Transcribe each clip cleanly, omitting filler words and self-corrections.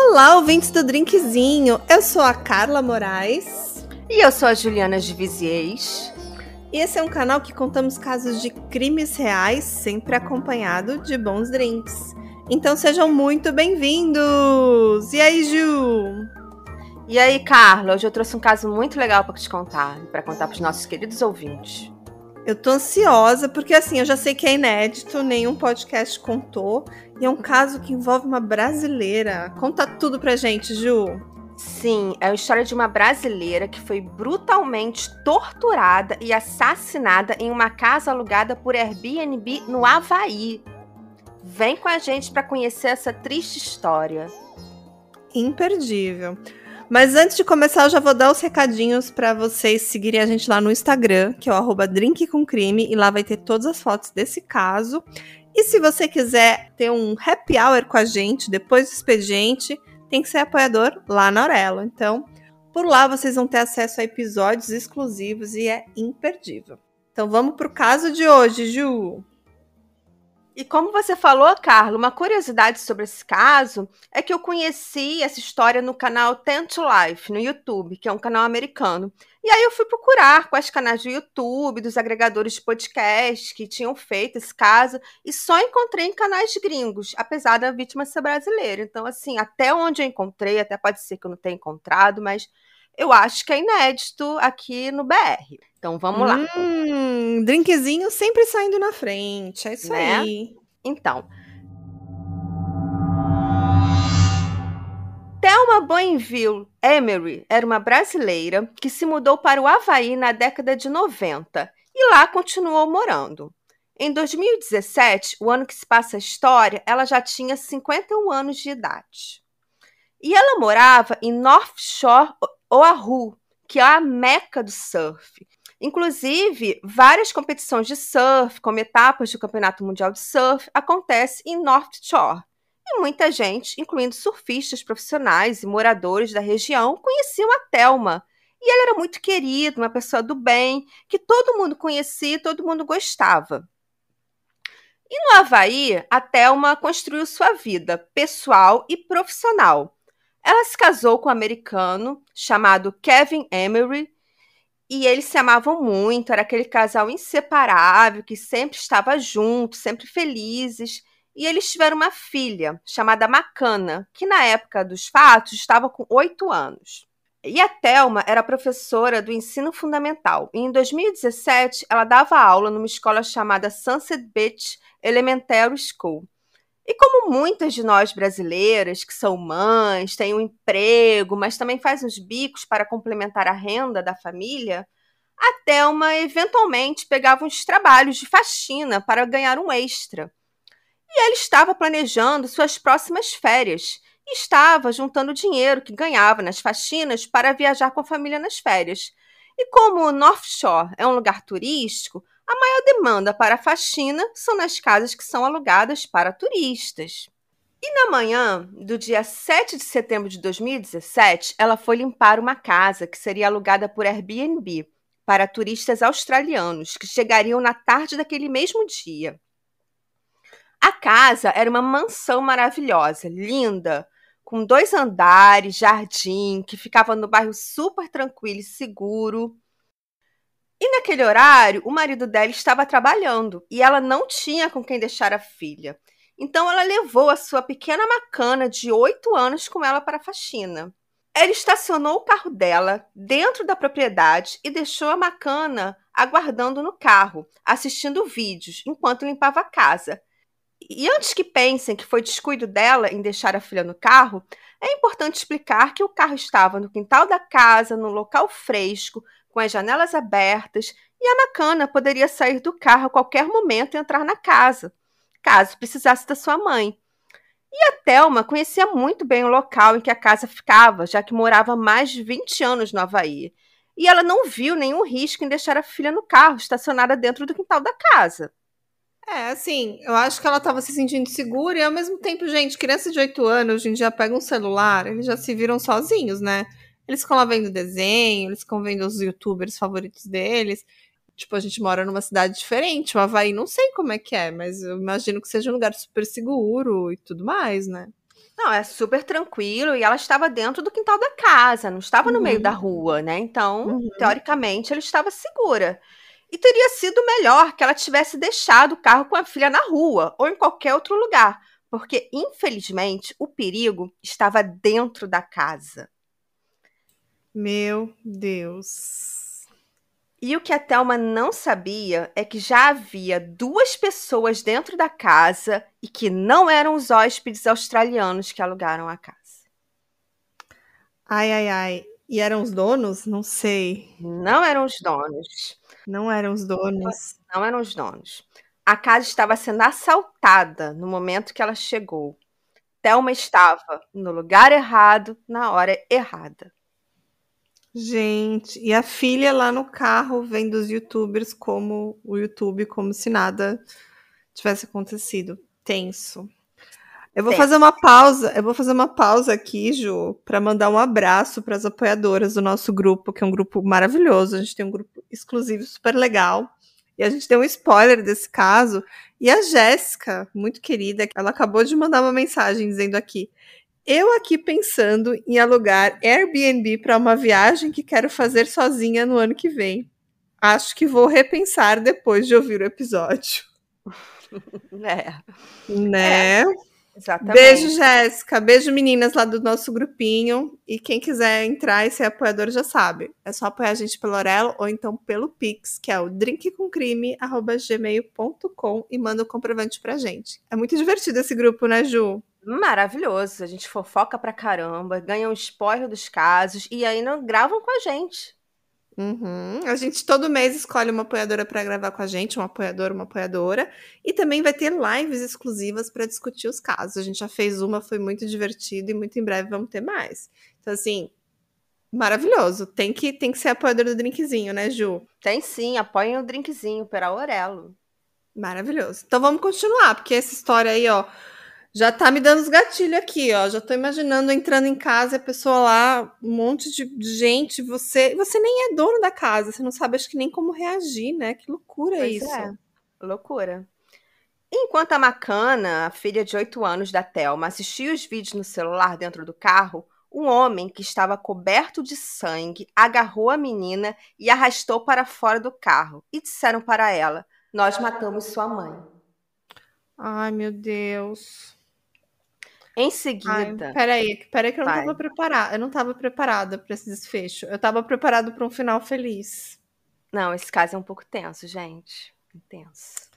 Olá, ouvintes do Drinkzinho! Eu sou a Carla Moraes. E eu sou a Juliana de Viziers. E esse é um canal que contamos casos de crimes reais, sempre acompanhado de bons drinks. Então sejam muito bem-vindos! E aí, Ju? E aí, Carla? Hoje eu trouxe um caso muito legal para te contar, para contar para os nossos queridos ouvintes. Eu tô ansiosa, porque assim, eu já sei que é inédito, nenhum podcast contou, e é um caso que envolve uma brasileira. Conta tudo pra gente, Ju. Sim, é a história de uma brasileira que foi brutalmente torturada e assassinada em uma casa alugada por Airbnb no Havaí. Vem com a gente para conhecer essa triste história. Imperdível. Mas antes de começar, eu já vou dar os recadinhos para vocês seguirem a gente lá no Instagram, que é o @drinkcomcrime, e lá vai ter todas as fotos desse caso. E se você quiser ter um happy hour com a gente depois do expediente, tem que ser apoiador lá na Aurelo. Então, por lá vocês vão ter acesso a episódios exclusivos e é imperdível. Então vamos pro caso de hoje, Ju. E como você falou, Carla, uma curiosidade sobre esse caso é que eu conheci essa história no canal Ten to Life, no YouTube, que é um canal americano. E aí eu fui procurar quais canais do YouTube, dos agregadores de podcast que tinham feito esse caso, e só encontrei em canais gringos, apesar da vítima ser brasileira. Então, assim, até onde eu encontrei, até pode ser que eu não tenha encontrado, mas eu acho que é inédito aqui no BR. Então, vamos lá. Drinkzinho sempre saindo na frente, é isso Né? aí. Então, Thelma Boinville Emery era uma brasileira que se mudou para o Havaí na década de 90 e lá continuou morando. Em 2017, o ano que se passa a história, ela já tinha 51 anos de idade. E ela morava em North Shore, Oahu, que é a meca do surf. Inclusive, várias competições de surf, como etapas do Campeonato Mundial de Surf, acontecem em North Shore. E muita gente, incluindo surfistas profissionais e moradores da região, conheciam a Thelma. E ela era muito querida, uma pessoa do bem, que todo mundo conhecia e todo mundo gostava. E no Havaí, a Thelma construiu sua vida pessoal e profissional. Ela se casou com um americano chamado Kevin Emery, e eles se amavam muito, era aquele casal inseparável, que sempre estava junto, sempre felizes. E eles tiveram uma filha, chamada Macana, que na época dos fatos estava com 8 anos. E a Thelma era professora do ensino fundamental. E em 2017, ela dava aula numa escola chamada Sunset Beach Elementary School. E como muitas de nós brasileiras, que são mães, têm um emprego, mas também fazem uns bicos para complementar a renda da família, a Thelma eventualmente pegava uns trabalhos de faxina para ganhar um extra. E ela estava planejando suas próximas férias e estava juntando o dinheiro que ganhava nas faxinas para viajar com a família nas férias. E como o North Shore é um lugar turístico, a maior demanda para a faxina são nas casas que são alugadas para turistas. E na manhã do dia 7 de setembro de 2017, ela foi limpar uma casa que seria alugada por Airbnb para turistas australianos que chegariam na tarde daquele mesmo dia. A casa era uma mansão maravilhosa, linda, com 2 andares, jardim, que ficava no bairro super tranquilo e seguro. E naquele horário, o marido dela estava trabalhando e ela não tinha com quem deixar a filha. Então ela levou a sua pequena Macana de 8 anos com ela para a faxina. Ela estacionou o carro dela dentro da propriedade e deixou a Macana aguardando no carro, assistindo vídeos, enquanto limpava a casa. E antes que pensem que foi descuido dela em deixar a filha no carro, é importante explicar que o carro estava no quintal da casa, num local fresco, com as janelas abertas, e a Macana poderia sair do carro a qualquer momento e entrar na casa, caso precisasse da sua mãe. E a Thelma conhecia muito bem o local em que a casa ficava, já que morava há mais de 20 anos no Havaí. E ela não viu nenhum risco em deixar a filha no carro, estacionada dentro do quintal da casa. Assim, eu acho que ela tava se sentindo segura e ao mesmo tempo, gente, criança de 8 anos, hoje em dia pega um celular, eles já se viram sozinhos, né? Eles ficam lá vendo desenho, eles ficam vendo os youtubers favoritos deles. Tipo, a gente mora numa cidade diferente, o Havaí não sei como é que é, mas eu imagino que seja um lugar super seguro e tudo mais, né? Não, é super tranquilo e ela estava dentro do quintal da casa, não estava no meio da Uhum, rua, né? Então, uhum. teoricamente, ela estava segura. E teria sido melhor que ela tivesse deixado o carro com a filha na rua ou em qualquer outro lugar, porque, infelizmente, o perigo estava dentro da casa. Meu Deus. E o que a Thelma não sabia é que já havia duas pessoas dentro da casa e que não eram os hóspedes australianos que alugaram a casa. Ai, ai, ai. E eram os donos? Não sei. Não eram os donos. Não eram os donos. Não eram os donos. A casa estava sendo assaltada no momento que ela chegou. Thelma estava no lugar errado, na hora errada. Gente, e a filha lá no carro vendo os YouTubers como o YouTube, como se nada tivesse acontecido. Tenso. Tenso. Eu vou fazer uma pausa aqui, Ju, para mandar um abraço para as apoiadoras do nosso grupo, que é um grupo maravilhoso. A gente tem um grupo exclusivo super legal. E a gente deu um spoiler desse caso. E a Jéssica, muito querida, ela acabou de mandar uma mensagem dizendo aqui: eu aqui pensando em alugar Airbnb para uma viagem que quero fazer sozinha no ano que vem. Acho que vou repensar depois de ouvir o episódio. É, é, Né? Beijo, exatamente. Jéssica. Beijo, meninas lá do nosso grupinho. E quem quiser entrar e ser apoiador já sabe. É só apoiar a gente pelo Orelo ou então pelo Pix, que é o drinkcomcrime@gmail.com e manda o comprovante pra gente. É muito divertido esse grupo, né, Ju? Maravilhoso. A gente fofoca pra caramba, ganha um spoiler dos casos e aí não gravam com a gente. Uhum. A gente todo mês escolhe uma apoiadora para gravar com a gente, um apoiador, uma apoiadora, e também vai ter lives exclusivas para discutir os casos. A gente já fez uma, foi muito divertido e muito em breve vamos ter mais. Então, assim, maravilhoso. Tem que ser apoiador do drinkzinho, né, Ju? Tem sim, apoiem o drinkzinho pela Orelo. Maravilhoso. Então vamos continuar, porque essa história aí, ó, já tá me dando os gatilhos aqui, ó. Já tô imaginando entrando em casa e a pessoa lá, um monte de gente, você nem é dono da casa, você não sabe acho que nem como reagir, né? Que loucura Pois isso. é, loucura. Enquanto a Macana, a filha de 8 anos da Thelma, assistia os vídeos no celular dentro do carro, um homem que estava coberto de sangue agarrou a menina e arrastou para fora do carro e disseram para ela: Nós matamos sua mãe. Ai, meu Deus. Em Ai, seguida, peraí que eu não vai. estava preparada. Eu não estava preparada para esse desfecho. Eu estava preparada para um final feliz. Não, esse caso é um pouco tenso, gente. Intenso.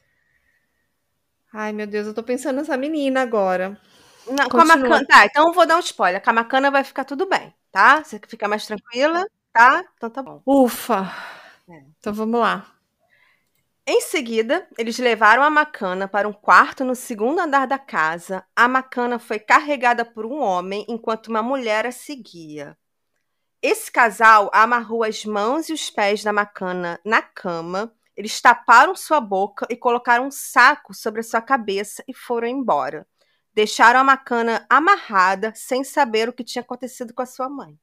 Ai, meu Deus, eu tô pensando nessa menina agora. Não, com a Continua. Macana. Tá, então eu vou dar um spoiler. Com a Macana vai ficar tudo bem, tá? Você fica mais tranquila, tá? Então tá bom. Ufa. É. Então vamos lá. Em seguida, eles levaram a Macana para um quarto no segundo andar da casa. A Macana foi carregada por um homem enquanto uma mulher a seguia. Esse casal amarrou as mãos e os pés da Macana na cama. Eles taparam sua boca e colocaram um saco sobre a sua cabeça e foram embora. Deixaram a Macana amarrada, sem saber o que tinha acontecido com a sua mãe.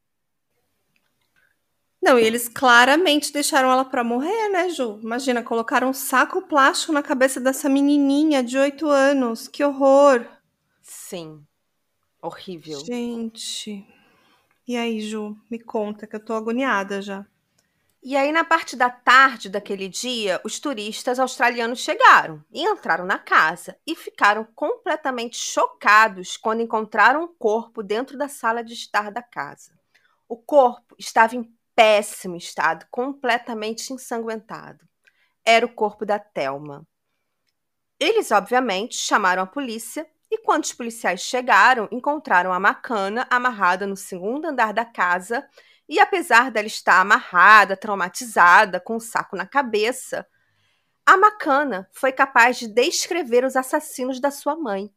Não, e eles claramente deixaram ela pra morrer, né, Ju? Imagina, colocaram um saco plástico na cabeça dessa menininha de 8 anos. Que horror. Sim, horrível. Gente. E aí, Ju? Me conta que eu tô agoniada já. E aí, na parte da tarde daquele dia, os turistas australianos chegaram e entraram na casa e ficaram completamente chocados quando encontraram um corpo dentro da sala de estar da casa. O corpo estava em péssimo estado, completamente ensanguentado. Era o corpo da Thelma. Eles, obviamente, chamaram a polícia e, quando os policiais chegaram, encontraram a Macana amarrada no segundo andar da casa. E, apesar dela estar amarrada, traumatizada, com um saco na cabeça, a Macana foi capaz de descrever os assassinos da sua mãe.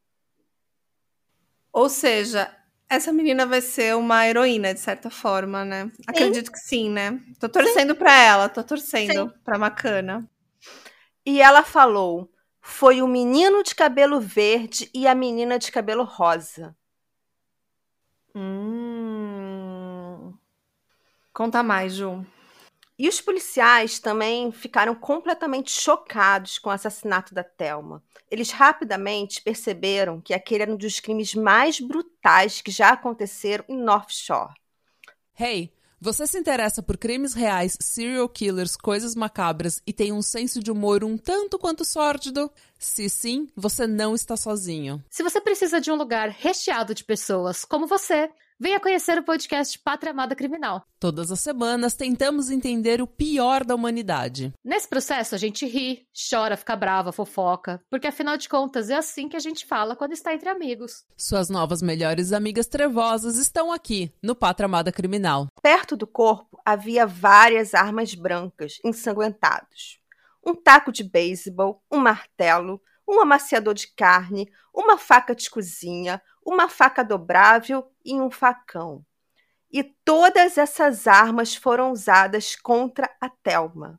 Ou seja, essa menina vai ser uma heroína, de certa forma, né? Sim, Acredito que sim, né? Tô sim, torcendo pra ela, tô sim. torcendo pra Macana. E ela falou: foi o menino de cabelo verde e a menina de cabelo rosa. Hum. Conta mais, Ju. E os policiais também ficaram completamente chocados com o assassinato da Thelma. Eles rapidamente perceberam que aquele era um dos crimes mais brutais que já aconteceram em North Shore. Hey, você se interessa por crimes reais, serial killers, coisas macabras e tem um senso de humor um tanto quanto sórdido? Se sim, você não está sozinho. Se você precisa de um lugar recheado de pessoas como você, venha conhecer o podcast Pátria Amada Criminal. Todas as semanas tentamos entender o pior da humanidade. Nesse processo a gente ri, chora, fica brava, fofoca, porque afinal de contas é assim que a gente fala quando está entre amigos. Suas novas melhores amigas trevosas estão aqui, no Pátria Amada Criminal. Perto do corpo havia várias armas brancas, ensanguentadas. Um taco de beisebol, um martelo, um amaciador de carne, uma faca de cozinha, uma faca dobrável e um facão. E todas essas armas foram usadas contra a Thelma.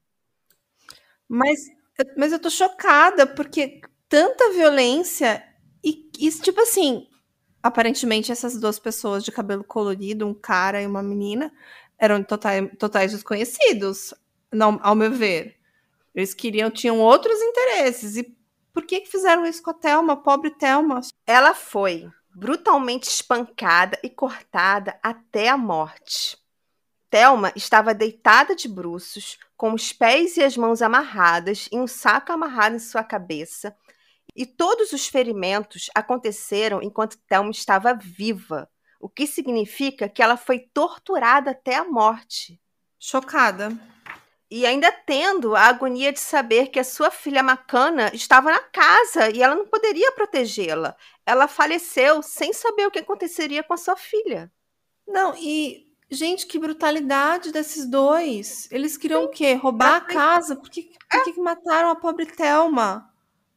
Mas eu tô chocada, porque tanta violência e tipo assim, aparentemente essas duas pessoas de cabelo colorido, um cara e uma menina, eram totais desconhecidos, não, ao meu ver. Eles tinham outros interesses. E por que fizeram isso com a Thelma, pobre Thelma? Ela foi brutalmente espancada e cortada até a morte. Thelma estava deitada de bruços, com os pés e as mãos amarradas e um saco amarrado em sua cabeça. E todos os ferimentos aconteceram enquanto Thelma estava viva, o que significa que ela foi torturada até a morte. Chocada. E ainda tendo a agonia de saber que a sua filha Makana estava na casa e ela não poderia protegê-la. Ela faleceu sem saber o que aconteceria com a sua filha. Não, e, gente, que brutalidade desses dois. Eles queriam o quê? Roubar a casa? Por que mataram a pobre Thelma?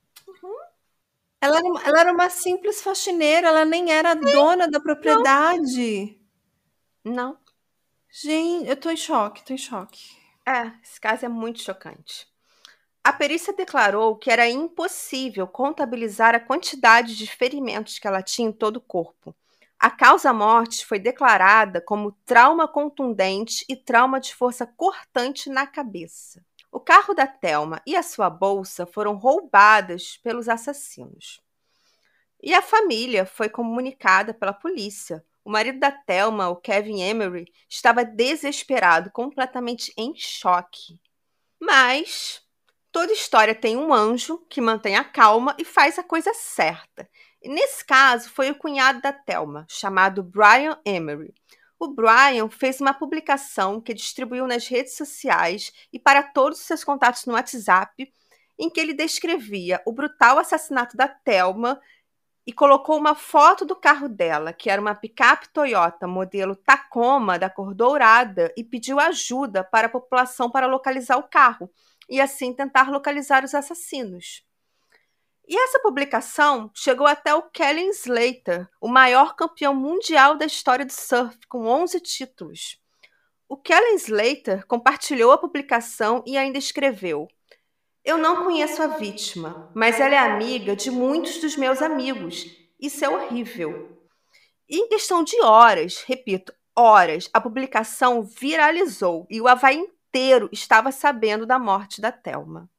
Ela era uma simples faxineira, ela nem era dona da propriedade. Não. Gente, eu tô em choque, Esse caso é muito chocante. A perícia declarou que era impossível contabilizar a quantidade de ferimentos que ela tinha em todo o corpo. A causa-morte foi declarada como trauma contundente e trauma de força cortante na cabeça. O carro da Thelma e a sua bolsa foram roubadas pelos assassinos. E a família foi comunicada pela polícia. O marido da Thelma, o Kevin Emery, estava desesperado, completamente em choque. Mas toda história tem um anjo que mantém a calma e faz a coisa certa. E nesse caso foi o cunhado da Thelma, chamado Brian Emery. O Brian fez uma publicação que distribuiu nas redes sociais e para todos os seus contatos no WhatsApp, em que ele descrevia o brutal assassinato da Thelma e colocou uma foto do carro dela, que era uma picape Toyota modelo Tacoma da cor dourada, e pediu ajuda para a população para localizar o carro e assim tentar localizar os assassinos. E essa publicação chegou até o Kelly Slater, o maior campeão mundial da história do surf, com 11 títulos. O Kelly Slater compartilhou a publicação e ainda escreveu: "Eu não conheço a vítima, mas ela é amiga de muitos dos meus amigos. Isso é horrível." E em questão de horas, repito, horas, a publicação viralizou e o Havaí inteiro estava sabendo da morte da Thelma.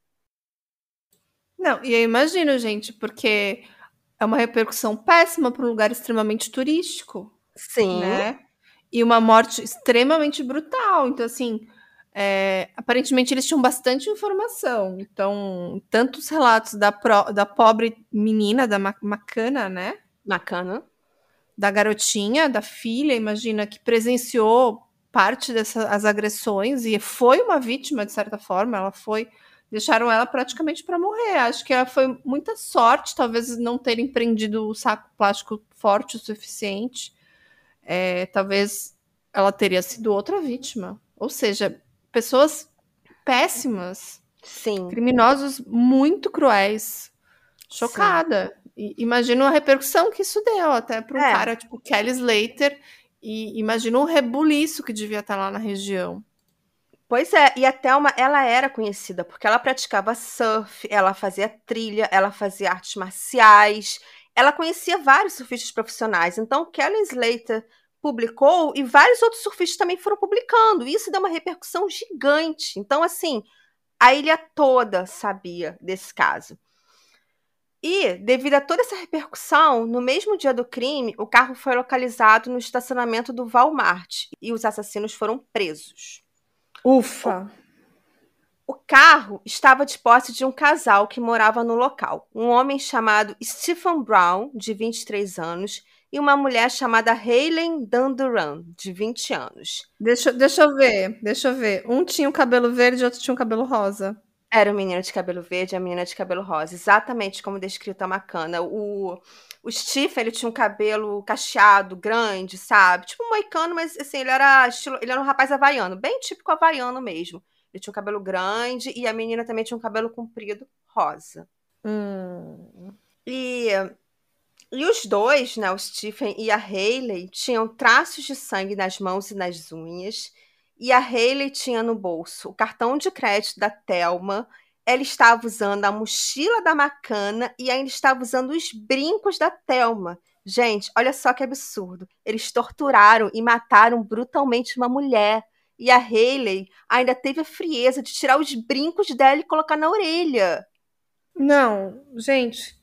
Não, e eu imagino, gente, porque é uma repercussão péssima para um lugar extremamente turístico. Sim. Né? E uma morte extremamente brutal. Então, assim, aparentemente eles tinham bastante informação. Então, tantos relatos da pobre menina, da Makana, né? Makana. Da garotinha, da filha, imagina, que presenciou parte dessas agressões e foi uma vítima, de certa forma. Deixaram ela praticamente para morrer. Acho que foi muita sorte, talvez não terem prendido o saco plástico forte o suficiente. Talvez ela teria sido outra vítima. Ou seja, pessoas péssimas. Sim. Criminosos muito cruéis. Chocada. Imagino a repercussão que isso deu até para um cara tipo Kelly Slater. E imagino o rebuliço que devia estar lá na região. Pois é, e a Thelma, ela era conhecida porque ela praticava surf, ela fazia trilha, ela fazia artes marciais, ela conhecia vários surfistas profissionais. Então, Kelly Slater publicou e vários outros surfistas também foram publicando. Isso deu uma repercussão gigante. Então, assim, a ilha toda sabia desse caso. E, devido a toda essa repercussão, no mesmo dia do crime, o carro foi localizado no estacionamento do Walmart e os assassinos foram presos. Ufa! O carro estava de posse de um casal que morava no local. Um homem chamado Stephen Brown, de 23 anos, e uma mulher chamada Hayley Dunduran, de 20 anos. Deixa eu ver. Um tinha o cabelo verde e outro tinha o cabelo rosa. Era o menino de cabelo verde e a menina de cabelo rosa, exatamente como descrito a Macana. O Stephen, ele tinha um cabelo cacheado, grande, sabe? Tipo um moicano, mas assim, ele era um rapaz havaiano, bem típico havaiano mesmo. Ele tinha um cabelo grande e a menina também tinha um cabelo comprido, rosa. E os dois, né, o Stephen e a Hayley, tinham traços de sangue nas mãos e nas unhas. E a Hayley tinha no bolso o cartão de crédito da Thelma. Ela estava usando a mochila da Macana e ainda estava usando os brincos da Thelma. Gente, olha só que absurdo. Eles torturaram e mataram brutalmente uma mulher. E a Hayley ainda teve a frieza de tirar os brincos dela e colocar na orelha. Não, gente.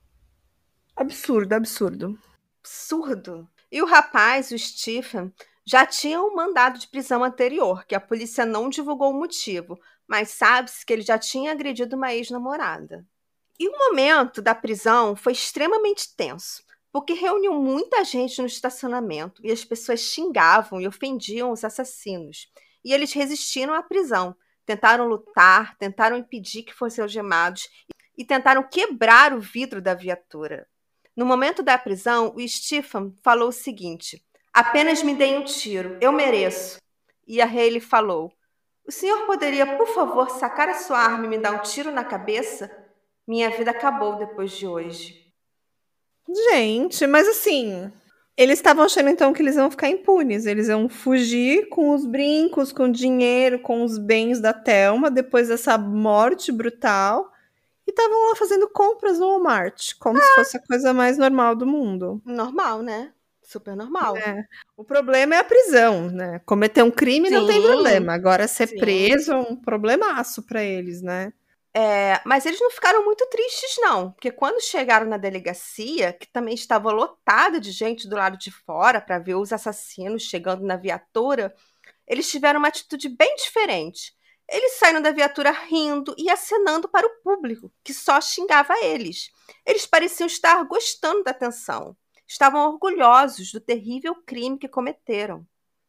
Absurdo. Absurdo. E o rapaz, o Stephen, já tinha um mandado de prisão anterior, que a polícia não divulgou o motivo, mas sabe-se que ele já tinha agredido uma ex-namorada. E o momento da prisão foi extremamente tenso, porque reuniu muita gente no estacionamento e as pessoas xingavam e ofendiam os assassinos. E eles resistiram à prisão, tentaram lutar, tentaram impedir que fossem algemados e tentaram quebrar o vidro da viatura. No momento da prisão, o Stephen falou o seguinte: apenas me deem um tiro, eu mereço. E a Hayley falou: o senhor poderia, por favor, sacar a sua arma e me dar um tiro na cabeça? Minha vida acabou depois de hoje. Gente, mas assim, eles estavam achando então que eles iam ficar impunes. Eles iam fugir com os brincos, com o dinheiro, com os bens da Thelma, depois dessa morte brutal. E estavam lá fazendo compras no Walmart, como se fosse a coisa mais normal do mundo. Normal, né? Super normal. É. O problema é a prisão, né? Cometer um crime não tem problema. Agora, ser preso é um problemaço para eles, né? Mas eles não ficaram muito tristes, não. Porque quando chegaram na delegacia, que também estava lotada de gente do lado de fora para ver os assassinos chegando na viatura, eles tiveram uma atitude bem diferente. Eles saíram da viatura rindo e acenando para o público, que só xingava eles. Eles pareciam estar gostando da atenção. Estavam orgulhosos do terrível crime que cometeram.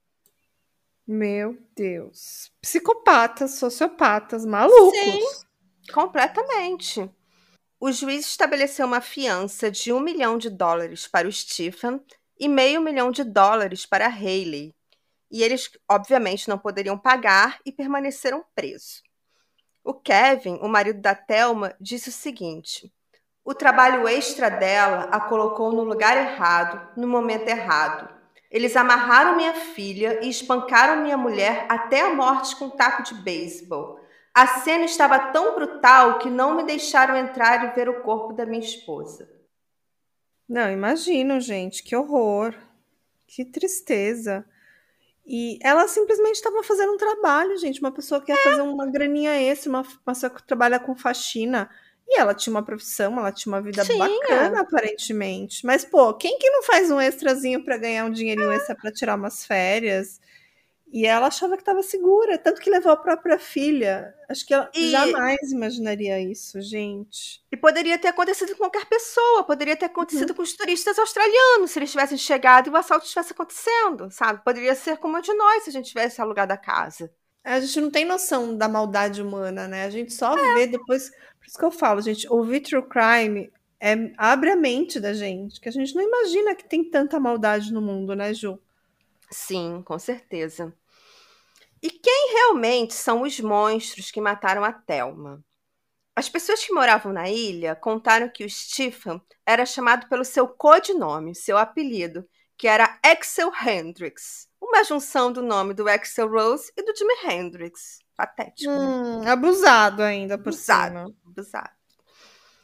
Meu Deus. Psicopatas, sociopatas, malucos. Sim, completamente. O juiz estabeleceu uma fiança de $1 milhão para o Stephen e $500 mil para a Hayley. E eles, obviamente, não poderiam pagar e permaneceram presos. O Kevin, o marido da Thelma, disse o seguinte: o trabalho extra dela a colocou no lugar errado, no momento errado. Eles amarraram minha filha e espancaram minha mulher até a morte com um taco de beisebol. A cena estava tão brutal que não me deixaram entrar e ver o corpo da minha esposa. Não, imagino, gente, que horror. Que tristeza. E ela simplesmente estava fazendo um trabalho, gente. Uma pessoa que ia fazer uma graninha extra, uma pessoa que trabalha com faxina. E ela tinha uma profissão, ela tinha uma vida bacana, aparentemente. Mas, pô, quem que não faz um extrazinho para ganhar um dinheirinho extra para tirar umas férias? E ela achava que estava segura, tanto que levou a própria filha. Acho que ela jamais imaginaria isso, gente. E poderia ter acontecido com qualquer pessoa, poderia ter acontecido com os turistas australianos, se eles tivessem chegado e o assalto estivesse acontecendo, sabe? Poderia ser como de nós, se a gente tivesse alugado a casa. A gente não tem noção da maldade humana, né? A gente só vê depois. Por isso que eu falo, gente, ouvir true crime abre a mente da gente, que a gente não imagina que tem tanta maldade no mundo, né, Ju? Sim, com certeza. E quem realmente são os monstros que mataram a Thelma? As pessoas que moravam na ilha contaram que o Stephen era chamado pelo seu codinome, seu apelido, que era Axel Hendrix, uma junção do nome do Axl Rose e do Jimi Hendrix. Patético, né? Abusado ainda por cima. Abusado.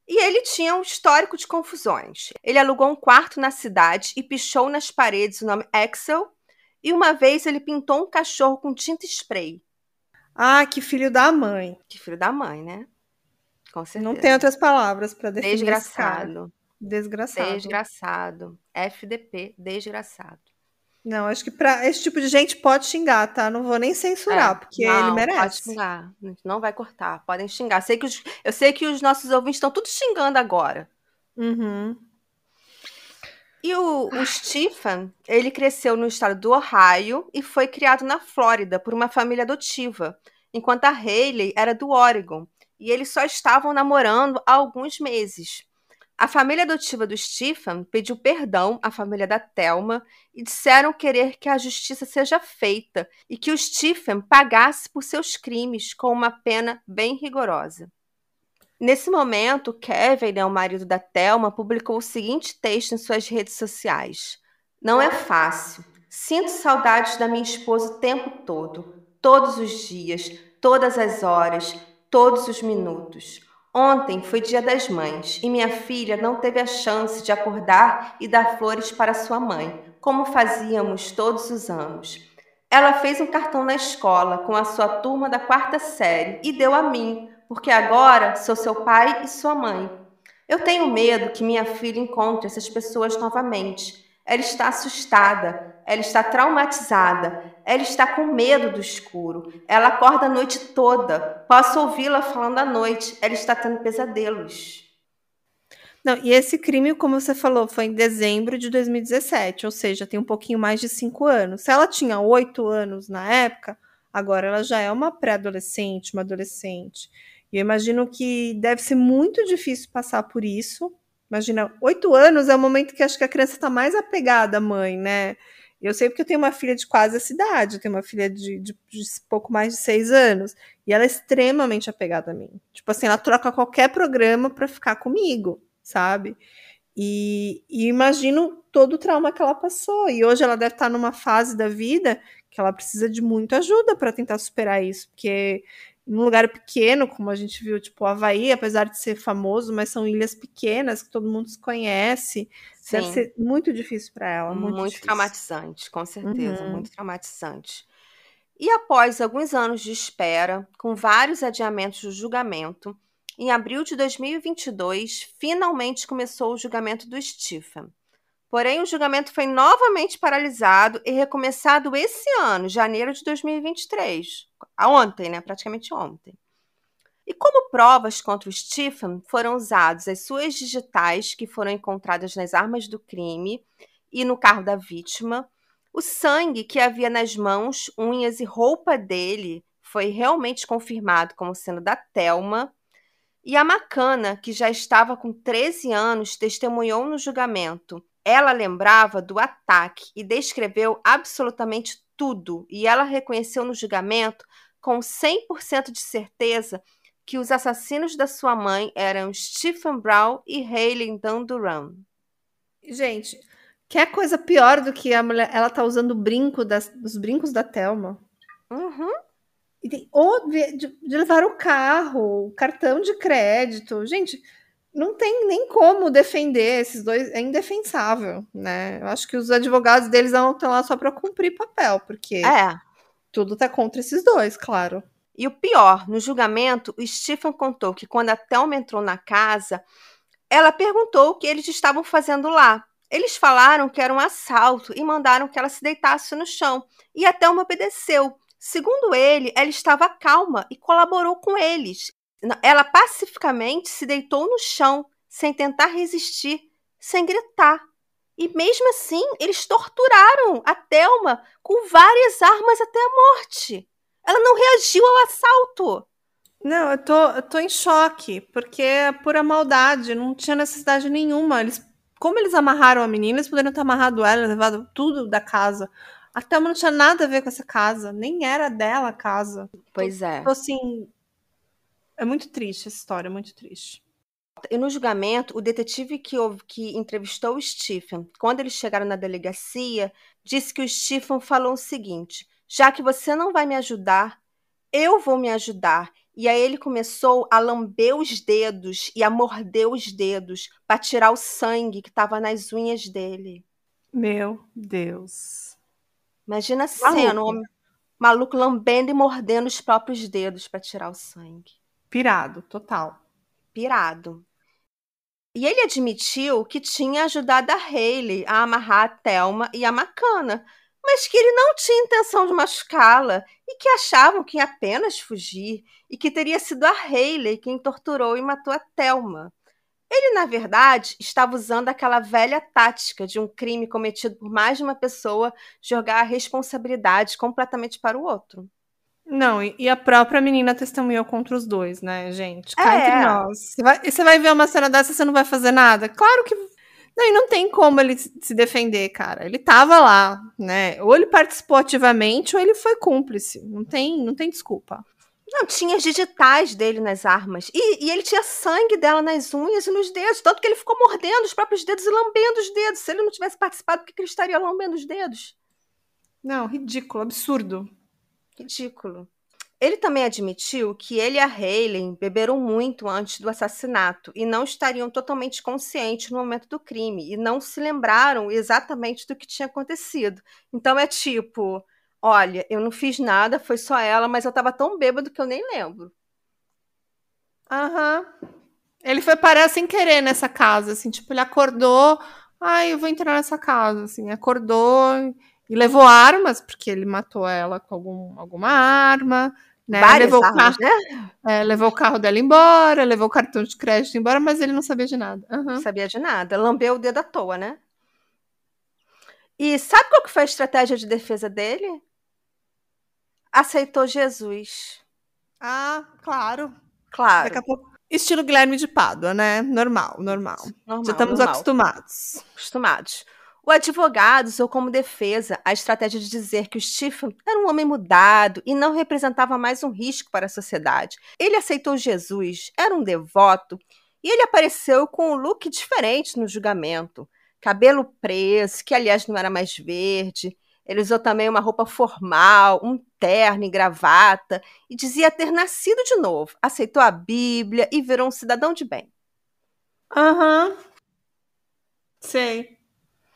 E ele tinha um histórico de confusões. Ele alugou um quarto na cidade e pichou nas paredes o nome Axel. E uma vez ele pintou um cachorro com tinta spray. Ah, que filho da mãe. Que filho da mãe, né? Com certeza. Não tem outras palavras para definir Desgraçado. esse cara. Desgraçado. Desgraçado. FDP, desgraçado. Não, acho que pra esse tipo de gente pode xingar, tá? Não vou nem censurar, porque ele merece. Pode xingar. Não vai cortar. Podem xingar. Eu sei que os nossos ouvintes estão tudo xingando agora. Uhum. E o Stephen, ele cresceu no estado do Ohio e foi criado na Flórida por uma família adotiva, enquanto a Hailey era do Oregon. E eles só estavam namorando há alguns meses. A família adotiva do Stephen pediu perdão à família da Thelma e disseram querer que a justiça seja feita e que o Stephen pagasse por seus crimes com uma pena bem rigorosa. Nesse momento, Kevin, o marido da Thelma, publicou o seguinte texto em suas redes sociais. Não é fácil. Sinto saudades da minha esposa o tempo todo. Todos os dias, todas as horas, todos os minutos. Ontem foi Dia das Mães e minha filha não teve a chance de acordar e dar flores para sua mãe, como fazíamos todos os anos. Ela fez um cartão na escola com a sua turma da 4ª série e deu a mim, porque agora sou seu pai e sua mãe. Eu tenho medo que minha filha encontre essas pessoas novamente. Ela está assustada, ela está traumatizada, ela está com medo do escuro. Ela acorda a noite toda. Posso ouvi-la falando à noite. Ela está tendo pesadelos. Não, e esse crime, como você falou, foi em dezembro de 2017, ou seja, tem um pouquinho mais de 5 anos. Se ela tinha 8 anos na época, agora ela já é uma pré-adolescente, uma adolescente. E eu imagino que deve ser muito difícil passar por isso. Imagina, 8 anos é o momento que acho que a criança está mais apegada à mãe, né? Eu sei porque eu tenho uma filha de quase essa idade, eu tenho uma filha de pouco mais de 6 anos, e ela é extremamente apegada a mim. Tipo assim, ela troca qualquer programa para ficar comigo, sabe? E imagino todo o trauma que ela passou. E hoje ela deve estar numa fase da vida que ela precisa de muita ajuda para tentar superar isso, porque num lugar pequeno, como a gente viu, tipo o Havaí, apesar de ser famoso, mas são ilhas pequenas que todo mundo se conhece. Sim. Deve ser muito difícil para ela. Muito traumatizante, com certeza, muito traumatizante. E após alguns anos de espera, com vários adiamentos do julgamento, em abril de 2022, finalmente começou o julgamento do Stephen. Porém, o julgamento foi novamente paralisado e recomeçado esse ano, janeiro de 2023. Ontem, né? Praticamente ontem. E como provas contra o Stephen, foram usadas as suas digitais, que foram encontradas nas armas do crime e no carro da vítima. O sangue que havia nas mãos, unhas e roupa dele foi realmente confirmado como sendo da Thelma. E a Macana, que já estava com 13 anos, testemunhou no julgamento. Ela lembrava do ataque e descreveu absolutamente tudo. E ela reconheceu no julgamento, com 100% de certeza, que os assassinos da sua mãe eram Stephen Brown e Hailey Duran. Gente, quer coisa pior do que a mulher? Ela tá usando os brincos da Thelma. Uhum. Ou de levar o carro, o cartão de crédito. Gente, não tem nem como defender esses dois, é indefensável, né? Eu acho que os advogados deles estão lá só para cumprir papel, porque tudo tá contra esses dois, claro. E o pior, no julgamento, o Stephen contou que quando a Thelma entrou na casa, ela perguntou o que eles estavam fazendo lá. Eles falaram que era um assalto e mandaram que ela se deitasse no chão. E a Thelma obedeceu. Segundo ele, ela estava calma e colaborou com eles. Ela pacificamente se deitou no chão, sem tentar resistir, sem gritar. E mesmo assim, eles torturaram a Thelma com várias armas até a morte. Ela não reagiu ao assalto. Não, eu tô em choque, porque é pura maldade, não tinha necessidade nenhuma. Como eles amarraram a menina, eles poderiam ter amarrado ela, levado tudo da casa. A Thelma não tinha nada a ver com essa casa, nem era dela a casa. Pois é. Então, assim, é muito triste essa história, muito triste. E no julgamento, o detetive que entrevistou o Stephen, quando eles chegaram na delegacia, disse que o Stephen falou o seguinte: já que você não vai me ajudar, eu vou me ajudar E aí ele começou a lamber os dedos e a morder os dedos para tirar o sangue que estava nas unhas dele. Meu Deus. Imagina a cena, Maluco. maluco lambendo e mordendo os próprios dedos para tirar o sangue. Pirado, total. Pirado. E ele admitiu que tinha ajudado a Hayley a amarrar a Thelma e a Macana, mas que ele não tinha intenção de machucá-la e que achavam que ia apenas fugir e que teria sido a Hayley quem torturou e matou a Thelma. Ele, na verdade, estava usando aquela velha tática de um crime cometido por mais de uma pessoa jogar a responsabilidade completamente para o outro. Não, e a própria menina testemunhou contra os dois, né, gente? Cá entre nós. Você vai ver uma cena dessa e você não vai fazer nada? Claro que. Não, e não tem como ele se defender, cara. Ele tava lá, né? Ou ele participou ativamente ou ele foi cúmplice. Não tem desculpa. Não, tinha as digitais dele nas armas. E ele tinha sangue dela nas unhas e nos dedos. Tanto que ele ficou mordendo os próprios dedos e lambendo os dedos. Se ele não tivesse participado, por que ele estaria lambendo os dedos? Não, ridículo, absurdo. Ridículo. Ele também admitiu que ele e a Hayley beberam muito antes do assassinato e não estariam totalmente conscientes no momento do crime e não se lembraram exatamente do que tinha acontecido. Então é tipo, olha, eu não fiz nada, foi só ela, mas eu tava tão bêbado que eu nem lembro. Aham. Ele foi parar sem querer nessa casa, assim, tipo, ele acordou, ai, eu vou entrar nessa casa, assim, acordou e levou armas, porque ele matou ela com alguma arma, né? Várias Levou armas, né? levou o carro dela embora, levou o cartão de crédito embora, mas ele não sabia de nada. Não Uhum. sabia de nada. Lambeu o dedo à toa, né? E sabe qual que foi a estratégia de defesa dele? Aceitou Jesus. Ah, claro. Claro. Daqui a pouco. Estilo Guilherme de Pádua, né? Normal. Já estamos acostumados. O advogado usou como defesa a estratégia de dizer que o Stephen era um homem mudado e não representava mais um risco para a sociedade. Ele aceitou Jesus, era um devoto, e ele apareceu com um look diferente no julgamento. Cabelo preso, que aliás não era mais verde. Ele usou também uma roupa formal, um terno e gravata, e dizia ter nascido de novo. Aceitou a Bíblia e virou um cidadão de bem. Aham. Sei.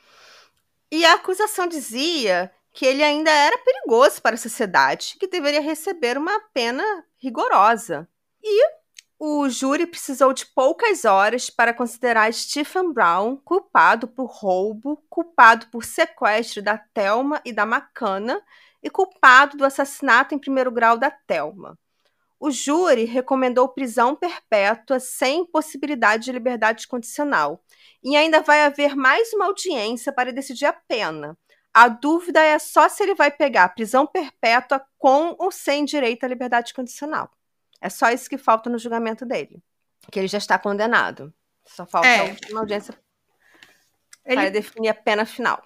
E a acusação dizia que ele ainda era perigoso para a sociedade, que deveria receber uma pena rigorosa. E o júri precisou de poucas horas para considerar Stephen Brown culpado por roubo, culpado por sequestro da Thelma e da Macana e culpado do assassinato em primeiro grau da Thelma. O júri recomendou prisão perpétua sem possibilidade de liberdade condicional. E ainda vai haver mais uma audiência para decidir a pena. A dúvida é só se ele vai pegar prisão perpétua com ou sem direito à liberdade condicional. É só isso que falta no julgamento dele. Que ele já está condenado. Só falta a última audiência para definir a pena final.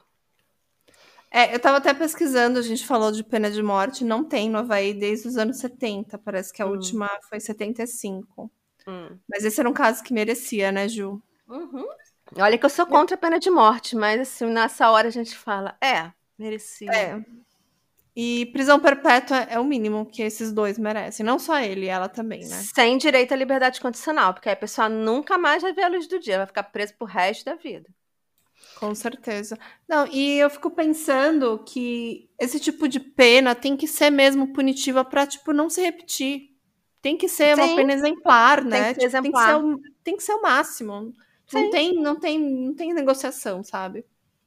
Eu tava até pesquisando, a gente falou de pena de morte, não tem no Havaí desde os anos 70, parece que a última foi 75. Mas esse era um caso que merecia, né, Ju? Uhum. Olha que eu sou contra a pena de morte, mas assim, nessa hora a gente fala, merecia. E prisão perpétua é o mínimo que esses dois merecem, não só ele, ela também, né? Sem direito à liberdade condicional, porque aí a pessoa nunca mais vai ver a luz do dia, vai ficar presa pro resto da vida. Com certeza. Não, e eu fico pensando que esse tipo de pena tem que ser mesmo punitiva para, tipo, não se repetir. Tem que ser uma pena exemplar, né? Tem que ser exemplar. Tem que ser o máximo. Não tem negociação, sabe?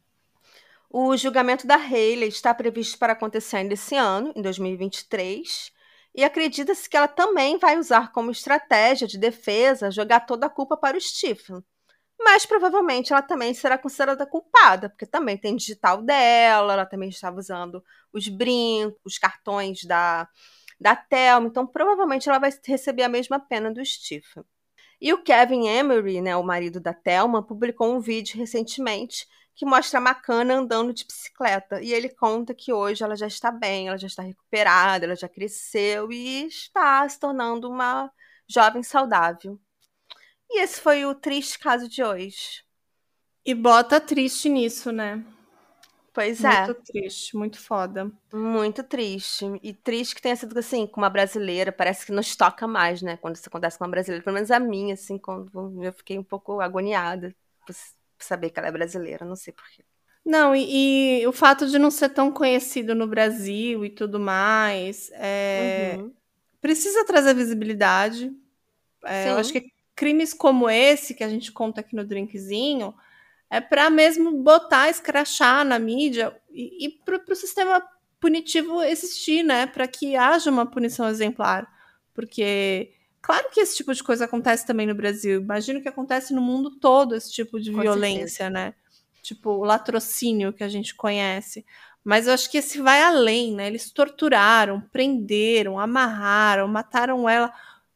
O julgamento da Hayley está previsto para acontecer ainda esse ano, em 2023, e acredita-se que ela também vai usar como estratégia de defesa jogar toda a culpa para o Stephen. Mas provavelmente ela também será considerada culpada, porque também tem digital dela, ela também estava usando os brincos, os cartões da Thelma, então provavelmente ela vai receber a mesma pena do Stephen. E o Kevin Emery, né, o marido da Thelma, publicou um vídeo recentemente que mostra a Macana andando de bicicleta. E ele conta que hoje ela já está bem, ela já está recuperada, ela já cresceu e está se tornando uma jovem saudável. E esse foi o triste caso de hoje. E bota triste nisso, né? Pois é. Muito triste, muito foda. Muito triste. E triste que tenha sido assim, com uma brasileira. Parece que nos toca mais, né? Quando isso acontece com uma brasileira. Pelo menos a minha, assim, quando eu fiquei um pouco agoniada por saber que ela é brasileira. Não sei porquê. Não, e o fato de não ser tão conhecido no Brasil e tudo mais, Uhum. precisa trazer visibilidade. Eu acho Sim, que crimes como esse que a gente conta aqui no Drinkzinho é para mesmo botar, escrachar na mídia e para o sistema punitivo existir, né? Para que haja uma punição exemplar. Porque, claro que esse tipo de coisa acontece também no Brasil. Imagino que acontece no mundo todo esse tipo de com certeza. violência, né? Tipo, o latrocínio que a gente conhece. Mas eu acho que esse vai além, né? Eles torturaram, prenderam, amarraram, mataram ela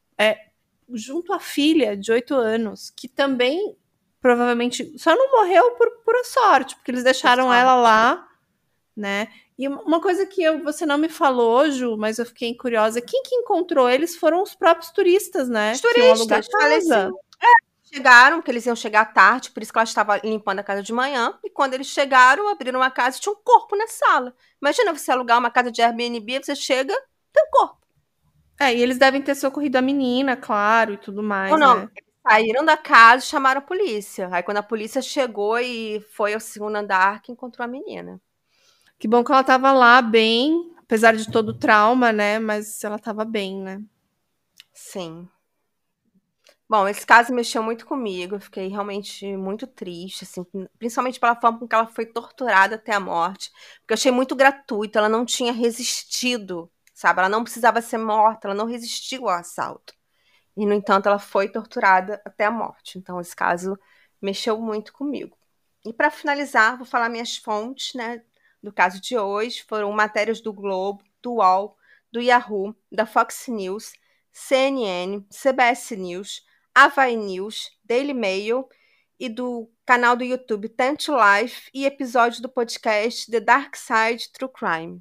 junto à filha de 8 anos, que também provavelmente só não morreu por pura sorte, porque eles Por deixaram ela sorte. lá, né? E uma coisa que você não me falou, Ju, mas eu fiquei curiosa, quem que encontrou eles foram os próprios turistas, Os né? Que iam alugar turistas casa. faleciam. Chegaram, que eles iam chegar tarde, por isso que ela estava limpando a casa de manhã. E quando eles chegaram, abriram a casa e tinha um corpo na sala. Imagina você alugar uma casa de Airbnb, você chega, tem um corpo. E eles devem ter socorrido a menina, claro, e tudo Ou mais, não, né? eles saíram da casa e chamaram a polícia. Aí quando a polícia chegou e foi ao segundo andar, que encontrou a menina. Que bom que ela tava lá bem, apesar de todo o trauma, né? Mas ela tava bem, né? Sim. Bom, esse caso mexeu muito comigo, eu fiquei realmente muito triste, assim, principalmente pela forma com que ela foi torturada até a morte, porque eu achei muito gratuito, ela não tinha resistido, sabe? Ela não precisava ser morta, ela não resistiu ao assalto. E, no entanto, ela foi torturada até a morte. Então, esse caso mexeu muito comigo. E para finalizar, vou falar minhas fontes, né, do caso de hoje. Foram matérias do Globo, do UOL, do Yahoo, da Fox News, CNN, CBS News, Avaí News, Daily Mail e do canal do YouTube Tent Life e episódio do podcast The Dark Side True Crime.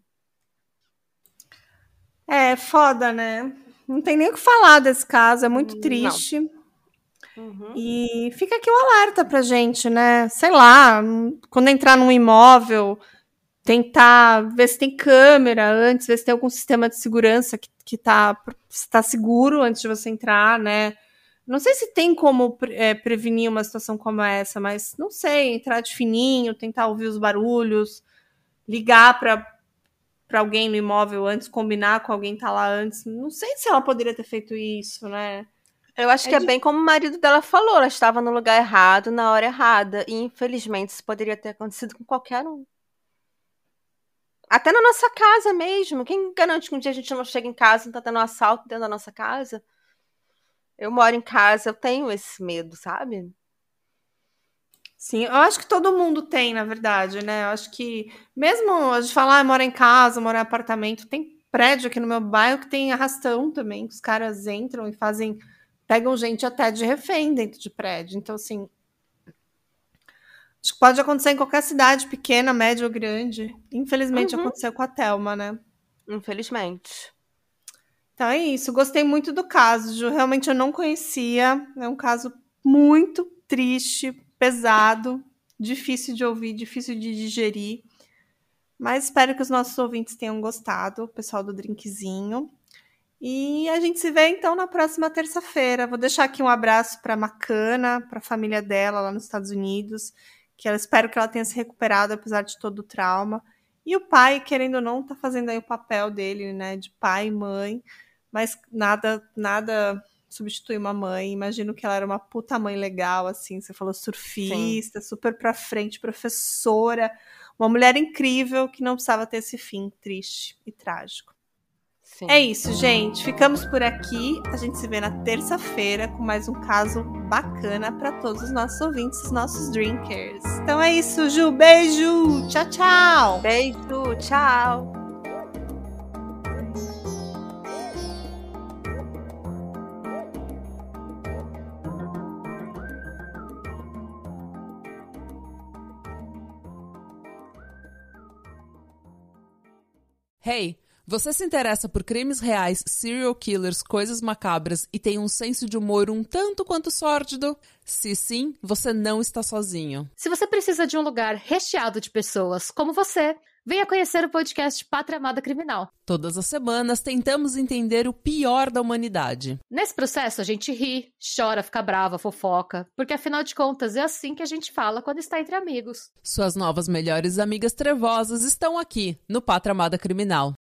É foda, né? Não tem nem o que falar desse caso, é muito Não. triste. Uhum. E fica aqui o alerta pra gente, né? Sei lá, quando entrar num imóvel, tentar ver se tem câmera antes, ver se tem algum sistema de segurança que tá seguro antes de você entrar, né? Não sei se tem como prevenir uma situação como essa, mas não sei, entrar de fininho, tentar ouvir os barulhos, ligar para alguém no imóvel antes, combinar com alguém que tá lá antes. Não sei se ela poderia ter feito isso, né? Eu acho É que é de... bem como o marido dela falou, ela estava no lugar errado, na hora errada. E infelizmente isso poderia ter acontecido com qualquer um. Até na nossa casa mesmo. Quem garante que um dia a gente não chega em casa e não tá tendo um assalto dentro da nossa casa? Eu moro em casa, eu tenho esse medo, sabe? Sim, eu acho que todo mundo tem, na verdade, né? Eu acho que, mesmo a gente falar, mora em casa, mora em apartamento, tem prédio aqui no meu bairro que tem arrastão também, que os caras entram e fazem, pegam gente até de refém dentro de prédio. Então, assim, acho que pode acontecer em qualquer cidade, pequena, média ou grande. Infelizmente Uhum, aconteceu com a Thelma, né? infelizmente. Então é isso. Gostei muito do caso, Ju. Realmente eu não conhecia. É um caso muito triste, pesado, difícil de ouvir, difícil de digerir. Mas espero que os nossos ouvintes tenham gostado, o pessoal do Drinkzinho. E a gente se vê então na próxima terça-feira. Vou deixar aqui um abraço para a Macana, para a família dela lá nos Estados Unidos, que eu espero que ela tenha se recuperado apesar de todo o trauma. E o pai, querendo ou não, tá fazendo aí o papel dele, né, de pai e mãe, mas nada substitui uma mãe. Imagino que ela era uma puta mãe legal, assim, você falou Sim, surfista, super pra frente, professora, uma mulher incrível que não precisava ter esse fim triste e trágico. É sim. isso, gente. Ficamos por aqui. A gente se vê na terça-feira com mais um caso bacana para todos os nossos ouvintes, os nossos drinkers. Então é isso, Ju. Beijo. Tchau, tchau. Beijo, tchau. Hey, Você se interessa por crimes reais, serial killers, coisas macabras e tem um senso de humor um tanto quanto sórdido? Se sim, você não está sozinho. Se você precisa de um lugar recheado de pessoas como você, venha conhecer o podcast Pátria Amada Criminal. Todas as semanas tentamos entender o pior da humanidade. Nesse processo a gente ri, chora, fica brava, fofoca, porque afinal de contas é assim que a gente fala quando está entre amigos. Suas novas melhores amigas trevosas estão aqui no Pátria Amada Criminal.